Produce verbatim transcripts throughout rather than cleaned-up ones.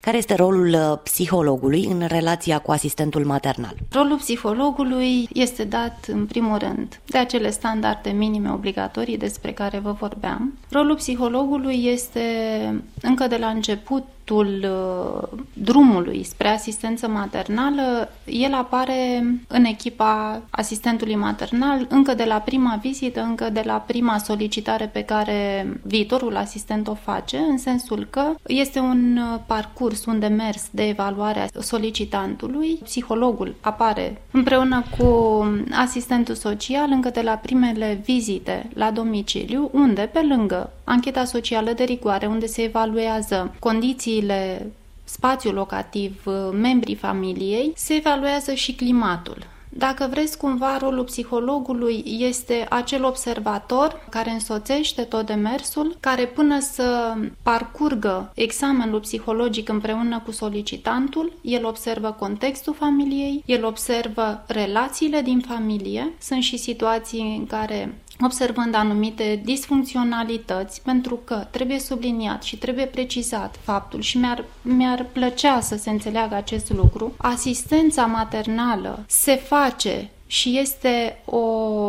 Care este rolul psihologului în relația cu asistentul maternal? Rolul psihologului este dat, în primul rând, de acele standarde minime obligatorii despre care vă vorbeam. Rolul psihologului este, încă de la început, drumului spre asistență maternală, el apare în echipa asistentului maternal încă de la prima vizită, încă de la prima solicitare pe care viitorul asistent o face, în sensul că este un parcurs, un demers de evaluare a solicitantului. Psihologul apare împreună cu asistentul social încă de la primele vizite la domiciliu, unde, pe lângă ancheta socială de rigoare, unde se evaluează condițiile, spațiul locativ, membrii familiei, se evaluează și climatul. Dacă vreți, cumva, rolul psihologului este acel observator care însoțește tot demersul, care până să parcurgă examenul psihologic împreună cu solicitantul, el observă contextul familiei, el observă relațiile din familie. Sunt și situații în care, observând anumite disfuncționalități, pentru că trebuie subliniat și trebuie precizat faptul și mi-ar, mi-ar plăcea să se înțeleagă acest lucru, asistența maternală se face și este o,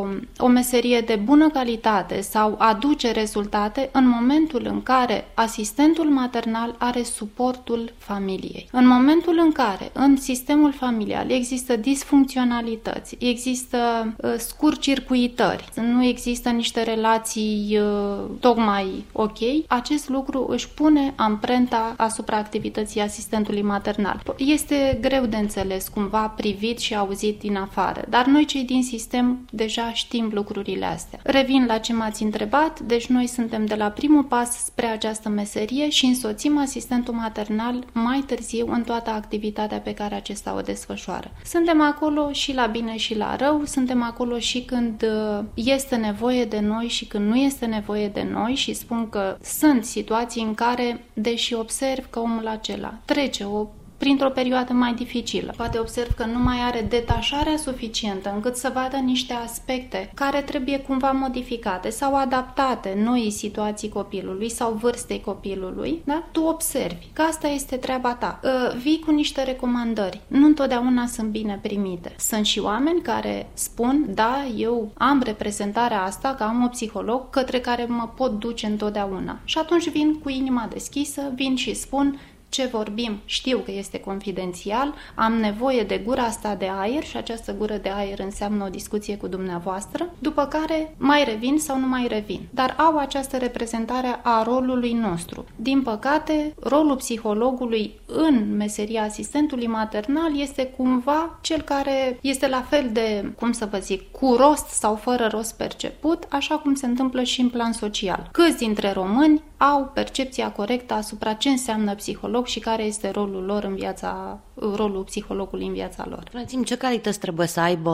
o meserie de bună calitate sau aduce rezultate în momentul în care asistentul maternal are suportul familiei. În momentul în care în sistemul familial există disfuncționalități, există uh, scurt-circuitări, nu există niște relații uh, tocmai ok, acest lucru își pune amprenta asupra activității asistentului maternal. Este greu de înțeles, cumva privit și auzit din afară, dar noi cei din sistem deja știm lucrurile astea. Revin la ce m-ați întrebat, deci noi suntem de la primul pas spre această meserie și însoțim asistentul maternal mai târziu în toată activitatea pe care acesta o desfășoară. Suntem acolo și la bine și la rău, suntem acolo și când este nevoie de noi și când nu este nevoie de noi și spun că sunt situații în care, deși observ că omul acela trece o printr-o perioadă mai dificilă. Poate observ că nu mai are detașarea suficientă încât să vadă niște aspecte care trebuie cumva modificate sau adaptate noii situații copilului sau vârstei copilului, da? Tu observi că asta este treaba ta. Vii cu niște recomandări. Nu întotdeauna sunt bine primite. Sunt și oameni care spun, da, eu am reprezentarea asta, că am o psiholog către care mă pot duce întotdeauna. Și atunci vin cu inima deschisă, vin și spun: ce vorbim, știu că este confidențial, am nevoie de gura asta de aer și această gură de aer înseamnă o discuție cu dumneavoastră, după care mai revin sau nu mai revin. Dar au această reprezentare a rolului nostru. Din păcate, rolul psihologului în meseria asistentului maternal este cumva cel care este la fel de, cum să vă zic, cu rost sau fără rost perceput, așa cum se întâmplă și în plan social. Câți dintre români au percepția corectă asupra ce înseamnă psiholog și care este rolul lor în viața, rolul psihologului în viața lor. Spuneți-mi, ce calități trebuie să aibă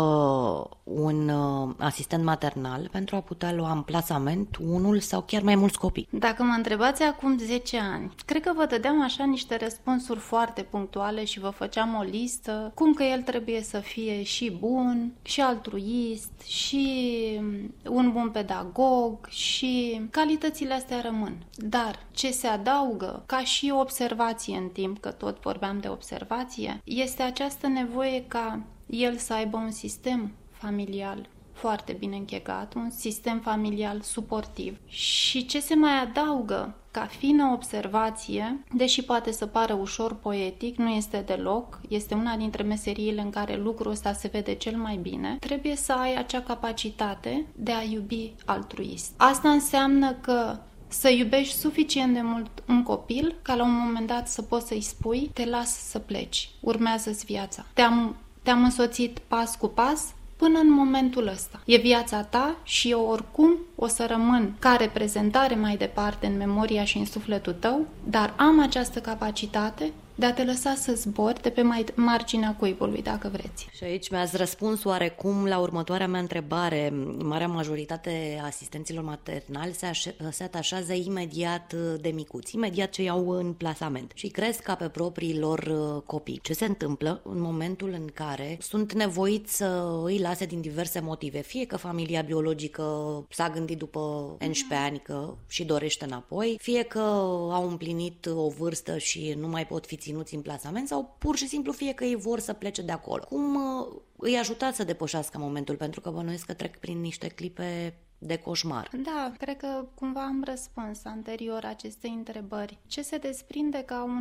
un uh, asistent maternal pentru a putea lua în plasament unul sau chiar mai mulți copii? Dacă mă întrebați acum zece ani, cred că vă dădeam așa niște răspunsuri foarte punctuale și vă făceam o listă, cum că el trebuie să fie și bun, și altruist, și un bun pedagog, și calitățile astea rămân. Dar ce se adaugă ca și observație în timp, că tot vorbeam de observație, este această nevoie ca el să aibă un sistem familial foarte bine închegat, un sistem familial suportiv. Și ce se mai adaugă ca fină observație, deși poate să pară ușor poetic, nu este deloc, este una dintre meseriile în care lucrul ăsta se vede cel mai bine, trebuie să ai acea capacitate de a iubi altruist. Asta înseamnă că să iubești suficient de mult un copil ca la un moment dat să poți să-i spui: te las să pleci, urmează-ți viața. Te-am, te-am însoțit pas cu pas până în momentul ăsta. E viața ta și eu oricum o să rămân ca reprezentare mai departe în memoria și în sufletul tău, dar am această capacitate de a te lăsa să zbori de pe mai marginea cuibului, dacă vreți. Și aici mi-ați răspuns oarecum la următoarea mea întrebare. Marea majoritate a asistenților maternali se, aș- se atașează imediat de micuți, imediat ce iau în plasament și cresc ca pe proprii lor copii. Ce se întâmplă în momentul în care sunt nevoiți să îi lase din diverse motive? Fie că familia biologică s-a gândit după unsprezece ani că și dorește înapoi, fie că au împlinit o vârstă și nu mai pot fi ținuți în plasament sau pur și simplu fie că ei vor să plece de acolo. Cum uh, îi ajutați să depășească momentul? Pentru că bănuiesc că trec prin niște clipe de coșmar. Da, cred că cumva am răspuns anterior acestei întrebări. Ce se desprinde ca un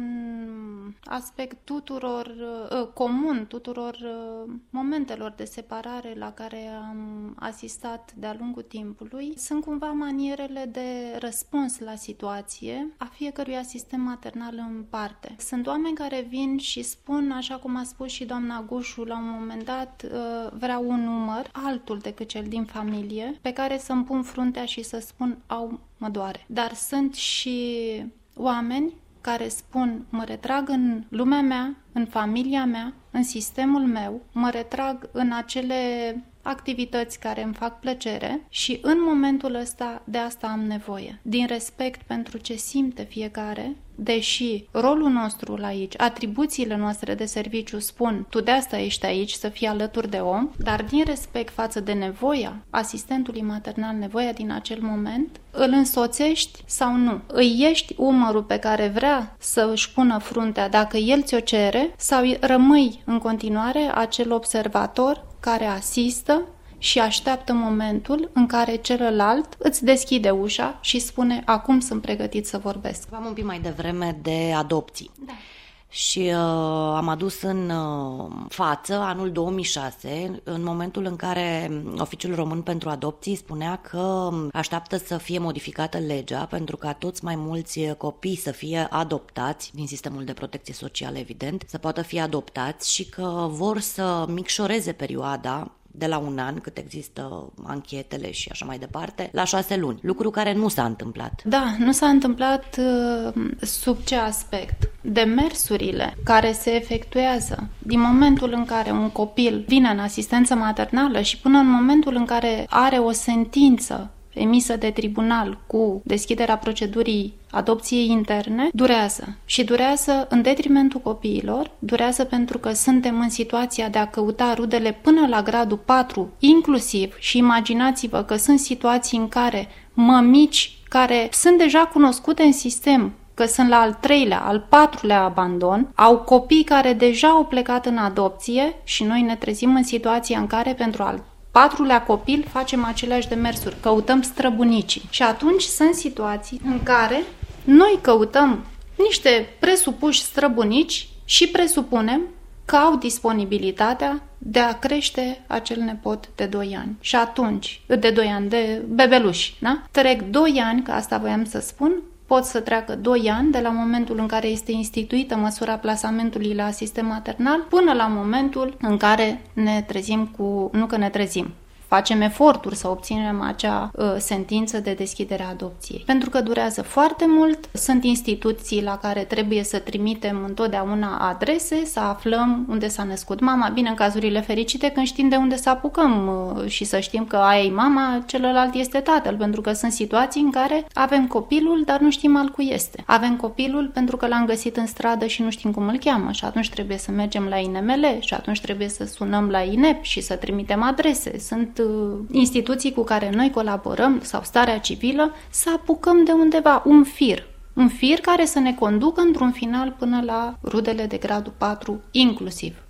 aspect tuturor, uh, comun tuturor uh, momentelor de separare la care am asistat de-a lungul timpului, sunt cumva manierele de răspuns la situație a fiecărui asistent maternal în parte. Sunt oameni care vin și spun, așa cum a spus și doamna Gușu la un moment dat, uh, vreau un număr altul decât cel din familie, pe care să-mi pun fruntea și să spun, au, mă doare. Dar sunt și oameni care spun, mă retrag în lumea mea, în familia mea, în sistemul meu, mă retrag în acele activități care îmi fac plăcere și în momentul ăsta de asta am nevoie. Din respect pentru ce simte fiecare, deși rolul nostru la aici, atribuțiile noastre de serviciu spun, tu de asta ești aici, să fii alături de om, dar din respect față de nevoia asistentului maternal, nevoia din acel moment, îl însoțești sau nu. Îi iești umărul pe care vrea să își pună fruntea dacă el ți-o cere sau rămâi în continuare acel observator care asistă și așteaptă momentul în care celălalt îți deschide ușa și spune, acum sunt pregătit să vorbesc. V-am un pic mai devreme de adopții. Da. Și uh, am adus în uh, față anul două mii șase, în momentul în care Oficiul Român pentru Adopții spunea că așteaptă să fie modificată legea pentru ca toți mai mulți copii să fie adoptați din sistemul de protecție socială, evident, să poată fi adoptați și că vor să micșoreze perioada de la un an, cât există anchetele și așa mai departe, la șase luni. Lucru care nu s-a întâmplat. Da, nu s-a întâmplat uh, sub ce aspect? Demersurile care se efectuează din momentul în care un copil vine în asistență maternală și până în momentul în care are o sentință emisă de tribunal cu deschiderea procedurii adopției interne, durează. Și durează în detrimentul copiilor, durează pentru că suntem în situația de a căuta rudele până la gradul patru, inclusiv, și imaginați-vă că sunt situații în care mămici care sunt deja cunoscute în sistem, că sunt la al treilea, al patrulea abandon, au copii care deja au plecat în adopție și noi ne trezim în situația în care pentru al patrulea copil facem aceleași demersuri, căutăm străbunicii. Și atunci sunt situații în care noi căutăm niște presupuși străbunici și presupunem că au disponibilitatea de a crește acel nepot de doi ani. Și atunci, de doi ani, de bebeluși, da? Trec doi ani, că asta voiam să spun, pot să treacă doi ani de la momentul în care este instituită măsura plasamentului la asistent maternal până la momentul în care ne trezim cu... nu că ne trezim, facem eforturi să obținem acea uh, sentință de deschidere a adopției. Pentru că durează foarte mult, sunt instituții la care trebuie să trimitem întotdeauna adrese, să aflăm unde s-a născut mama. Bine, în cazurile fericite, când știm de unde să apucăm uh, și să știm că aia e mama, celălalt este tatăl, pentru că sunt situații în care avem copilul, dar nu știm al cui este. Avem copilul pentru că l-am găsit în stradă și nu știm cum îl cheamă și atunci trebuie să mergem la I N M L și atunci trebuie să sunăm la I N E P și să trimitem adrese. Sunt instituții cu care noi colaborăm sau starea civilă, să apucăm de undeva un fir. Un fir care să ne conducă într-un final până la rudele de gradul patru inclusiv.